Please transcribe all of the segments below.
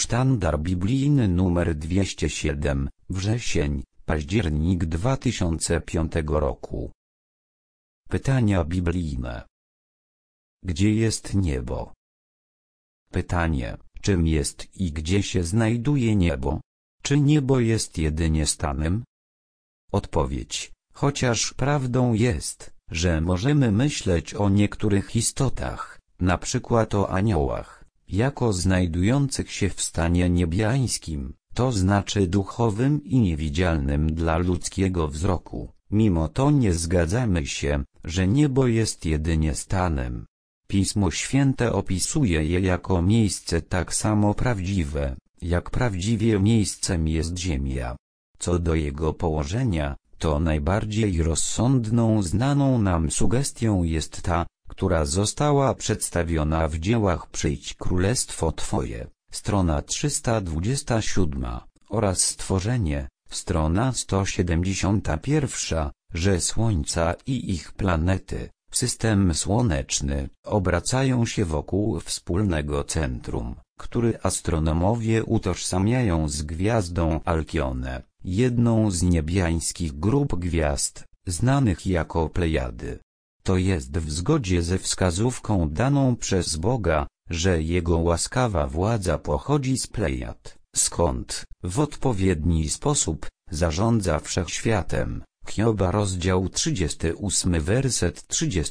Sztandar biblijny nr 207, wrzesień, październik 2005 roku. Pytania biblijne. Gdzie jest niebo? Pytanie, czym jest i gdzie się znajduje niebo? Czy niebo jest jedynie stanem? Odpowiedź, chociaż prawdą jest, że możemy myśleć o niektórych istotach, na przykład o aniołach, jako znajdujących się w stanie niebiańskim, to znaczy duchowym i niewidzialnym dla ludzkiego wzroku. Mimo to nie zgadzamy się, że niebo jest jedynie stanem. Pismo Święte opisuje je jako miejsce tak samo prawdziwe, jak prawdziwie miejscem jest ziemia. Co do jego położenia, to najbardziej rozsądną znaną nam sugestią jest ta, która została przedstawiona w dziełach Przyjdź Królestwo Twoje, strona 327, oraz Stworzenie, strona 171, że Słońca i ich planety, system słoneczny, obracają się wokół wspólnego centrum, który astronomowie utożsamiają z gwiazdą Alkione, jedną z niebiańskich grup gwiazd, znanych jako Plejady. To jest w zgodzie ze wskazówką daną przez Boga, że Jego łaskawa władza pochodzi z Plejad, skąd, w odpowiedni sposób, zarządza wszechświatem. Hioba rozdział 38 werset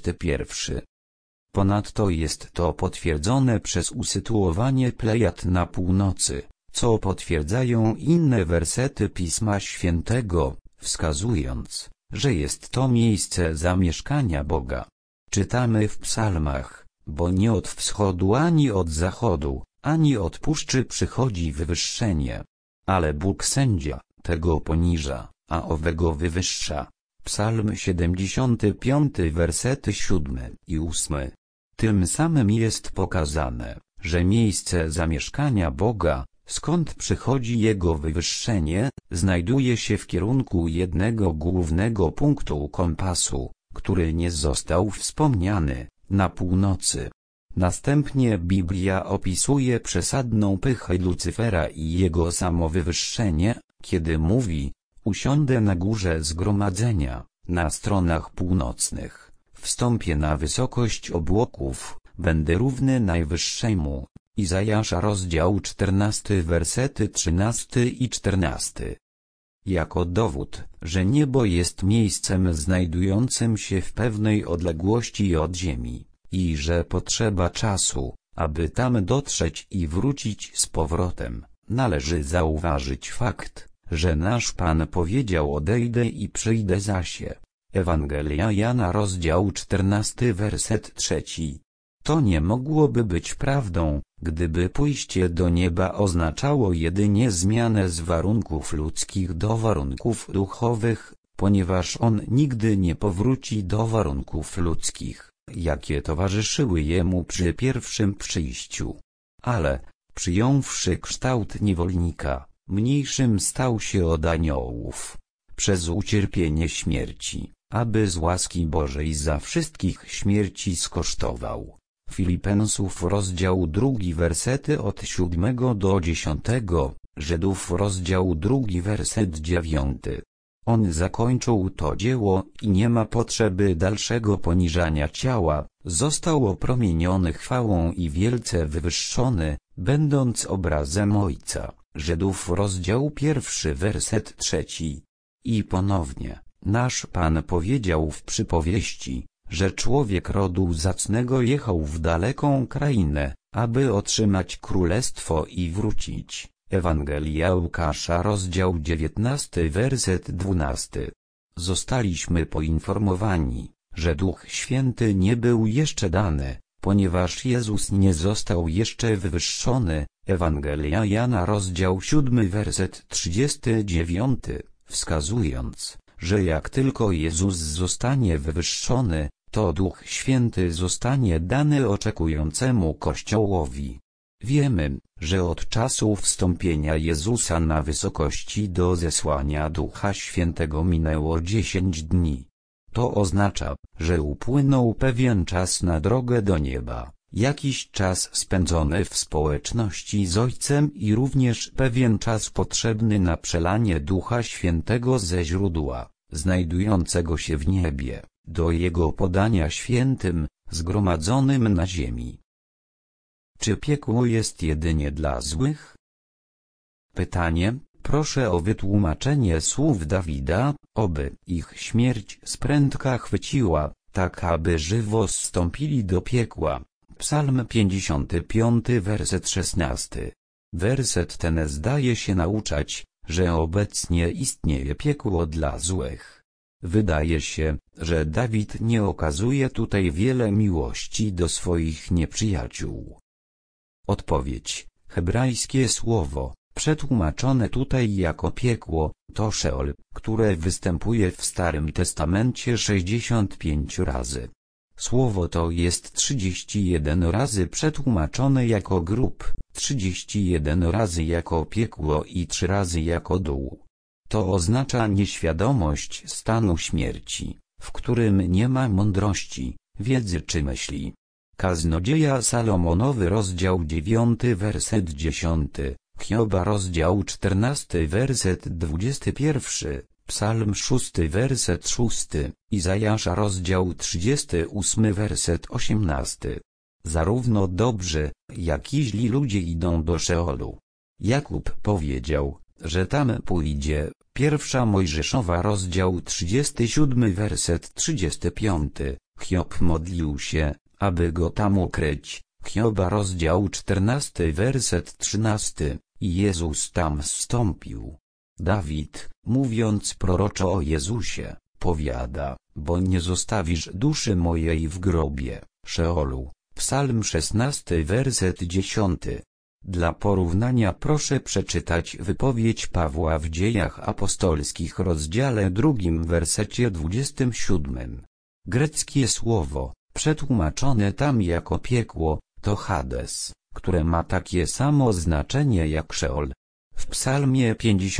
31. Ponadto jest to potwierdzone przez usytuowanie Plejad na północy, co potwierdzają inne wersety Pisma Świętego, wskazując, że jest to miejsce zamieszkania Boga. Czytamy w psalmach, bo nie od wschodu ani od zachodu, ani od puszczy przychodzi wywyższenie. Ale Bóg sędzia, tego poniża, a owego wywyższa. Psalm 75 wersety 7 i 8. Tym samym jest pokazane, że miejsce zamieszkania Boga, skąd przychodzi Jego wywyższenie, znajduje się w kierunku jednego głównego punktu kompasu, który nie został wspomniany, na północy. Następnie Biblia opisuje przesadną pychę Lucyfera i jego samowywyższenie, kiedy mówi: usiądę na górze zgromadzenia, na stronach północnych, wstąpię na wysokość obłoków, będę równy Najwyższemu. Izajasza rozdział 14 wersety 13 i 14. Jako dowód, że niebo jest miejscem znajdującym się w pewnej odległości od ziemi, i że potrzeba czasu, aby tam dotrzeć i wrócić z powrotem, należy zauważyć fakt, że nasz Pan powiedział: odejdę i przyjdę zasie. Ewangelia Jana rozdział 14 werset 3. To nie mogłoby być prawdą, gdyby pójście do nieba oznaczało jedynie zmianę z warunków ludzkich do warunków duchowych, ponieważ on nigdy nie powróci do warunków ludzkich, jakie towarzyszyły jemu przy pierwszym przyjściu. Ale, przyjąwszy kształt niewolnika, mniejszym stał się od aniołów. Przez ucierpienie śmierci, aby z łaski Bożej za wszystkich śmierci skosztował. Filipensów rozdział 2 wersety od 7 do 10, Żydów rozdział 2 werset 9. On zakończył to dzieło i nie ma potrzeby dalszego poniżania ciała, został opromieniony chwałą i wielce wywyższony, będąc obrazem Ojca. Żydów rozdział 1 werset 3. I ponownie, nasz Pan powiedział w przypowieści, że człowiek rodu zacnego jechał w daleką krainę, aby otrzymać królestwo i wrócić. Ewangelia Łukasza rozdział 19 werset 12. Zostaliśmy poinformowani, że Duch Święty nie był jeszcze dany, ponieważ Jezus nie został jeszcze wywyższony. Ewangelia Jana rozdział 7 werset 39, wskazując, że jak tylko Jezus zostanie wywyższony, to Duch Święty zostanie dany oczekującemu Kościołowi. Wiemy, że od czasu wstąpienia Jezusa na wysokości do zesłania Ducha Świętego minęło 10 dni. To oznacza, że upłynął pewien czas na drogę do nieba, jakiś czas spędzony w społeczności z Ojcem i również pewien czas potrzebny na przelanie Ducha Świętego ze źródła, znajdującego się w niebie, do Jego podania świętym, zgromadzonym na ziemi. Czy piekło jest jedynie dla złych? Pytanie, proszę o wytłumaczenie słów Dawida, oby ich śmierć z prędka chwyciła, tak aby żywo zstąpili do piekła. Psalm 55, werset 16. Werset ten zdaje się nauczać, że obecnie istnieje piekło dla złych. Wydaje się, że Dawid nie okazuje tutaj wiele miłości do swoich nieprzyjaciół. Odpowiedź. Hebrajskie słowo, przetłumaczone tutaj jako piekło, to Szeol, które występuje w Starym Testamencie 65 razy. Słowo to jest 31 razy przetłumaczone jako grób, 31 razy jako piekło i 3 razy jako dół. To oznacza nieświadomość stanu śmierci, w którym nie ma mądrości, wiedzy czy myśli. Kaznodzieja Salomonowy rozdział 9 werset 10, Hioba rozdział 14 werset 21, Psalm 6 werset 6, Izajasza rozdział 38 werset 18. Zarówno dobrzy, jak i źli ludzie idą do Szeolu. Jakub powiedział, że tam pójdzie. Pierwsza Mojżeszowa rozdział 37 werset 35. Hiob modlił się, aby go tam ukryć. Hioba rozdział 14 werset 13. I Jezus tam zstąpił. Dawid, mówiąc proroczo o Jezusie, powiada, bo nie zostawisz duszy mojej w grobie, Szeolu. Psalm 16 werset 10. Dla porównania proszę przeczytać wypowiedź Pawła w Dziejach Apostolskich rozdziale 2 wersecie 27. Greckie słowo, przetłumaczone tam jako piekło, to Hades, które ma takie samo znaczenie jak Szeol. W Psalmie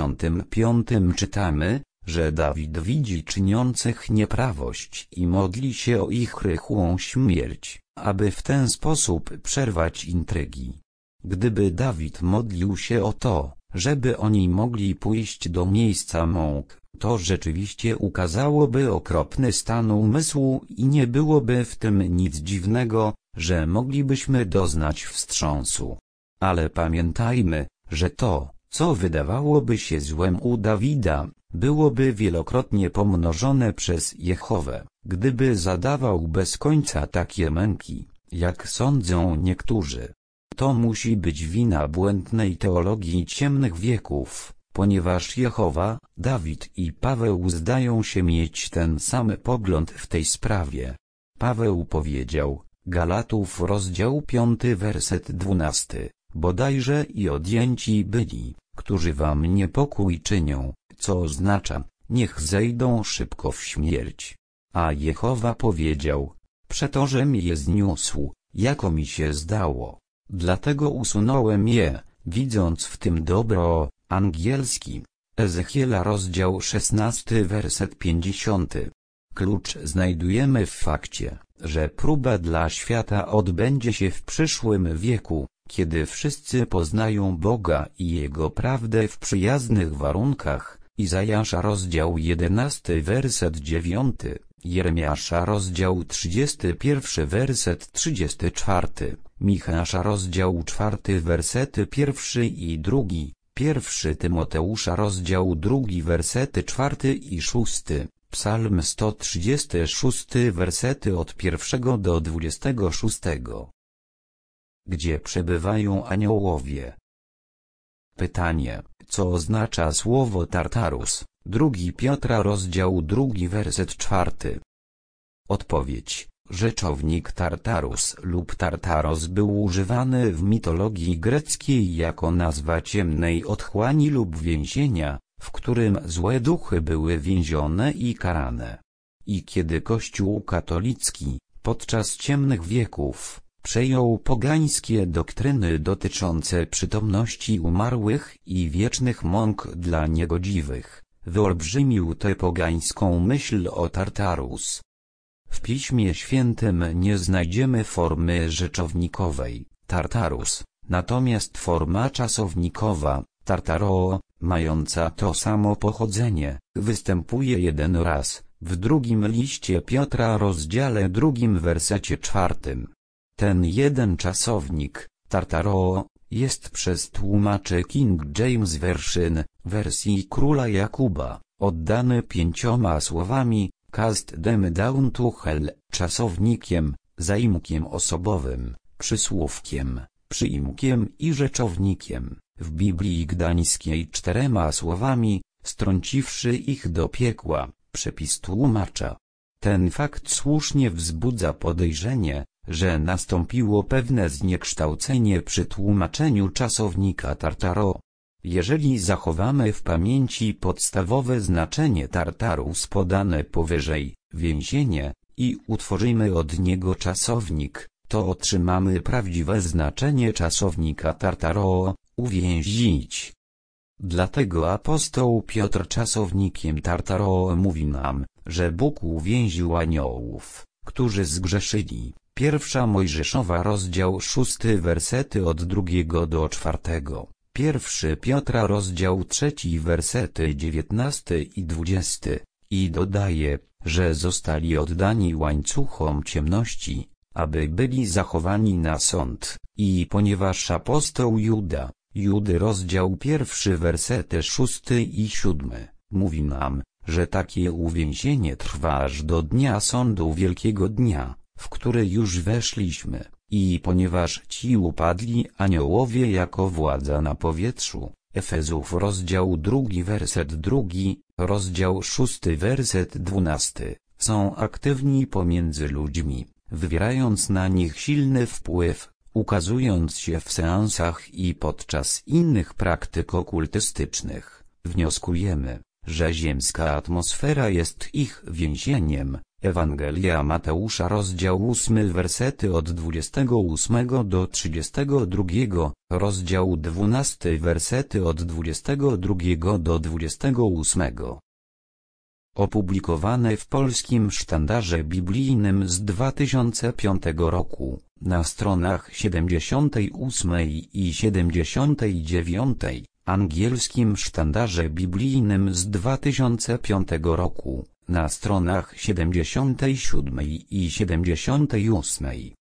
55 czytamy, że Dawid widzi czyniących nieprawość i modli się o ich rychłą śmierć, aby w ten sposób przerwać intrygi. Gdyby Dawid modlił się o to, żeby oni mogli pójść do miejsca mąk, to rzeczywiście ukazałoby okropny stan umysłu i nie byłoby w tym nic dziwnego, że moglibyśmy doznać wstrząsu. Ale pamiętajmy, że to, co wydawałoby się złem u Dawida, byłoby wielokrotnie pomnożone przez Jehowę, gdyby zadawał bez końca takie męki, jak sądzą niektórzy. To musi być wina błędnej teologii ciemnych wieków, ponieważ Jehowa, Dawid i Paweł zdają się mieć ten sam pogląd w tej sprawie. Paweł powiedział, Galatów rozdział 5 werset 12, bodajże i odjęci byli, którzy wam niepokój czynią, co oznacza, niech zejdą szybko w śmierć. A Jehowa powiedział, przetożem je zniósł, jako mi się zdało. Dlatego usunąłem je, widząc w tym dobro. Angielski. Ezechiela rozdział 16 werset 50. Klucz znajdujemy w fakcie, że próba dla świata odbędzie się w przyszłym wieku, kiedy wszyscy poznają Boga i Jego prawdę w przyjaznych warunkach. Izajasza rozdział 11 werset 9, Jeremiasza rozdział 31 werset 34, Michała rozdział 4 wersety 1 i 2, 1 Tymoteusza rozdział 2 wersety 4 i 6, Psalm 136 wersety od 1 do 26. Gdzie przebywają aniołowie? Pytanie, co oznacza słowo Tartarus? 2 Piotra rozdział 2 werset 4. Odpowiedź. Rzeczownik Tartarus lub Tartaros był używany w mitologii greckiej jako nazwa ciemnej otchłani lub więzienia, w którym złe duchy były więzione i karane. I kiedy Kościół katolicki, podczas ciemnych wieków, przejął pogańskie doktryny dotyczące przytomności umarłych i wiecznych mąk dla niegodziwych, wyolbrzymił tę pogańską myśl o Tartarus. W Piśmie Świętym nie znajdziemy formy rzeczownikowej, Tartarus, natomiast forma czasownikowa, Tartaro, mająca to samo pochodzenie, występuje jeden raz, w drugim liście Piotra rozdziale 2 wersecie 4. Ten jeden czasownik, Tartaro, jest przez tłumaczy King James Version, wersji króla Jakuba, oddany 5 słowami, cast them down to hell, czasownikiem, zaimkiem osobowym, przysłówkiem, przyimkiem i rzeczownikiem, w Biblii Gdańskiej 4 słowami, strąciwszy ich do piekła, przepis tłumacza. Ten fakt słusznie wzbudza podejrzenie, że nastąpiło pewne zniekształcenie przy tłumaczeniu czasownika Tartaro. Jeżeli zachowamy w pamięci podstawowe znaczenie Tartarus podane powyżej, więzienie, i utworzymy od niego czasownik, to otrzymamy prawdziwe znaczenie czasownika Tartaro, uwięzić. Dlatego apostoł Piotr czasownikiem Tartaro mówi nam, że Bóg uwięził aniołów, którzy zgrzeszyli. 1 Mojżeszowa rozdział 6 wersety od 2 do 4. 1 Piotra rozdział 3 wersety 19 i 20. I dodaje, że zostali oddani łańcuchom ciemności, aby byli zachowani na sąd. I ponieważ apostoł Judy rozdział 1 wersety 6 i 7, mówi nam, że takie uwięzienie trwa aż do dnia sądu wielkiego dnia, w który już weszliśmy, i ponieważ ci upadli aniołowie jako władza na powietrzu, Efezów rozdział 2 werset 2, rozdział 6 werset 12, są aktywni pomiędzy ludźmi, wywierając na nich silny wpływ, ukazując się w seansach i podczas innych praktyk okultystycznych. Wnioskujemy, że ziemska atmosfera jest ich więzieniem. Ewangelia Mateusza rozdział 8 wersety od 28 do 32, rozdział 12 wersety od 22 do 28. Opublikowane w Polskim Sztandarze Biblijnym z 2005 roku, na stronach 78 i 79, Angielskim Sztandarze Biblijnym z 2005 roku, na stronach 77 i 78.